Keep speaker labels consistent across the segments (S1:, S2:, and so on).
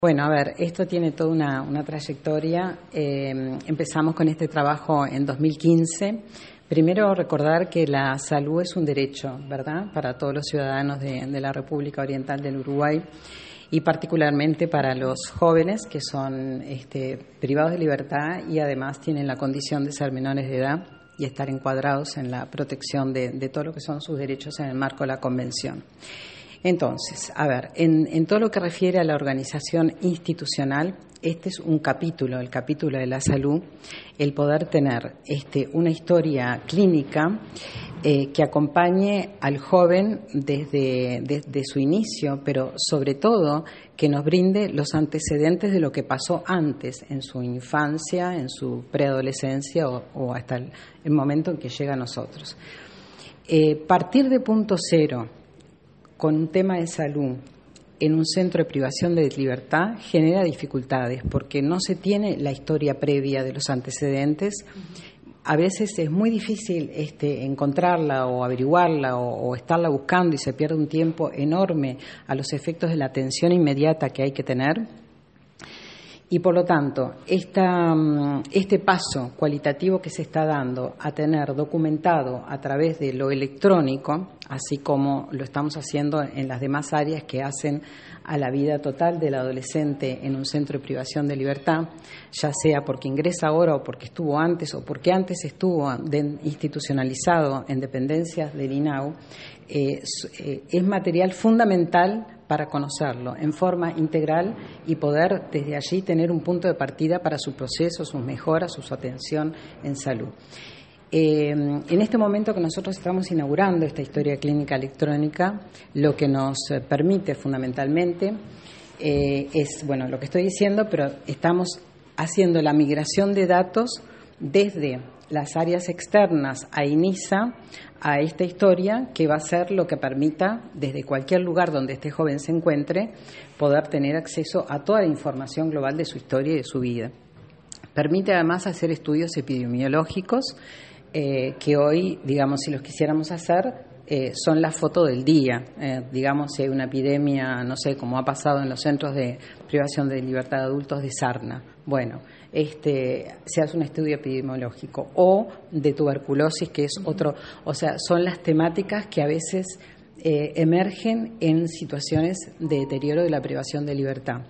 S1: Bueno, a ver, esto tiene toda una trayectoria. Empezamos con este trabajo en 2015. Primero, recordar que la salud es un derecho, ¿verdad?, para todos los ciudadanos de la República Oriental del Uruguay y particularmente para los jóvenes que son privados de libertad y además tienen la condición de ser menores de edad y estar encuadrados en la protección de todo lo que son sus derechos en el marco de la Convención. Entonces, a ver, en todo lo que refiere a la organización institucional, este es un capítulo, el capítulo de la salud, el poder tener una historia clínica que acompañe al joven desde su inicio, pero sobre todo que nos brinde los antecedentes de lo que pasó antes, en su infancia, en su preadolescencia o hasta el momento en que llega a nosotros. Partir de punto cero con un tema de salud en un centro de privación de libertad genera dificultades porque no se tiene la historia previa de los antecedentes. A veces es muy difícil encontrarla o averiguarla o estarla buscando y se pierde un tiempo enorme a los efectos de la atención inmediata que hay que tener. Y por lo tanto, este paso cualitativo que se está dando a tener documentado a través de lo electrónico, así como lo estamos haciendo en las demás áreas que hacen a la vida total del adolescente en un centro de privación de libertad, ya sea porque ingresa ahora o porque estuvo antes o porque antes estuvo institucionalizado en dependencias del INAU, es material fundamental para conocerlo en forma integral y poder desde allí tener un punto de partida para su proceso, sus mejoras, su atención en salud. En este momento que nosotros estamos inaugurando esta historia clínica electrónica, lo que nos permite fundamentalmente es, bueno, lo que estoy diciendo, pero estamos haciendo la migración de datos desde las áreas externas a INISA a esta historia que va a ser lo que permita desde cualquier lugar donde este joven se encuentre poder tener acceso a toda la información global de su historia y de su vida. Permite además hacer estudios epidemiológicos que hoy, digamos, si los quisiéramos hacer, son la foto del día. Digamos, si hay una epidemia, no sé, como ha pasado en los centros de privación de libertad de adultos de Sarna. Bueno, se hace un estudio epidemiológico o de tuberculosis, que es otro. O sea, son las temáticas que a veces emergen en situaciones de deterioro de la privación de libertad.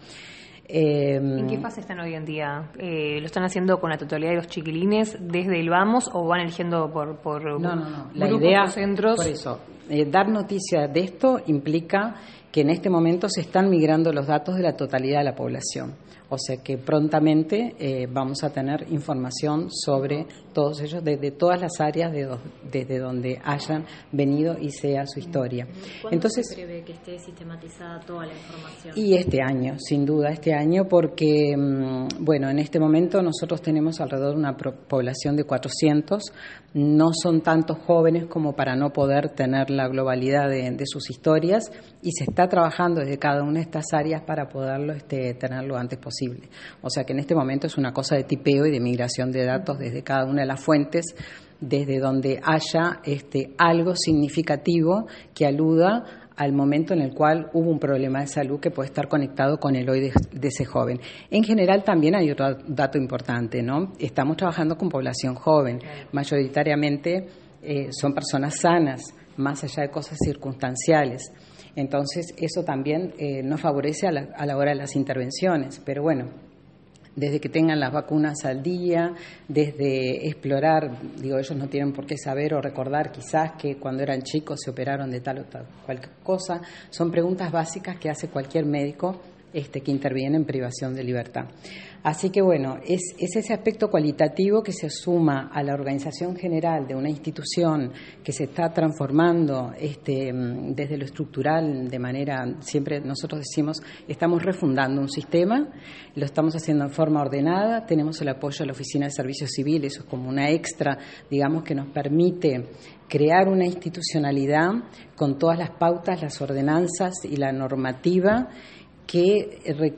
S2: ¿En qué fase están hoy en día? ¿Lo están haciendo con la totalidad de los chiquilines desde el vamos o van eligiendo por
S1: No. La
S2: grupos
S1: idea,
S2: o centros?
S1: por eso, dar noticia de esto implica que en este momento se están migrando los datos de la totalidad de la población. O sea que prontamente vamos a tener información sobre todos ellos, desde todas las áreas desde donde hayan venido y sea su historia.
S3: ¿Cuándo
S1: Entonces,
S3: se prevé que esté sistematizada toda la información?
S1: Y este año, sin duda, este año, porque, bueno, en este momento nosotros tenemos alrededor de una población de 400, no son tantos jóvenes como para no poder tener la globalidad de sus historias y se está trabajando desde cada una de estas áreas para poderlo tener lo antes posible. O sea que en este momento es una cosa de tipeo y de migración de datos desde cada una de las fuentes, desde donde haya algo significativo que aluda al momento en el cual hubo un problema de salud que puede estar conectado con el hoy de ese joven. En general también hay otro dato importante, ¿no? Estamos trabajando con población joven, mayoritariamente son personas sanas, más allá de cosas circunstanciales. Entonces, eso también nos favorece a la hora de las intervenciones. Pero bueno, desde que tengan las vacunas al día, desde explorar, digo, ellos no tienen por qué saber o recordar quizás que cuando eran chicos se operaron de tal o tal cualquier cosa. Son preguntas básicas que hace cualquier médico que interviene en privación de libertad. Así que bueno, es ese aspecto cualitativo que se suma a la organización general de una institución que se está transformando desde lo estructural de manera, siempre nosotros decimos, estamos refundando un sistema, lo estamos haciendo en forma ordenada, tenemos el apoyo de la Oficina de Servicios Civiles, eso es como una extra, digamos, que nos permite crear una institucionalidad con todas las pautas, las ordenanzas y la normativa que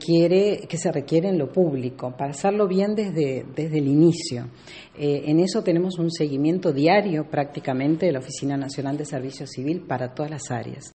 S1: se requiere en lo público, para hacerlo bien desde el inicio. En eso tenemos un seguimiento diario prácticamente de la Oficina Nacional de Servicio Civil para todas las áreas.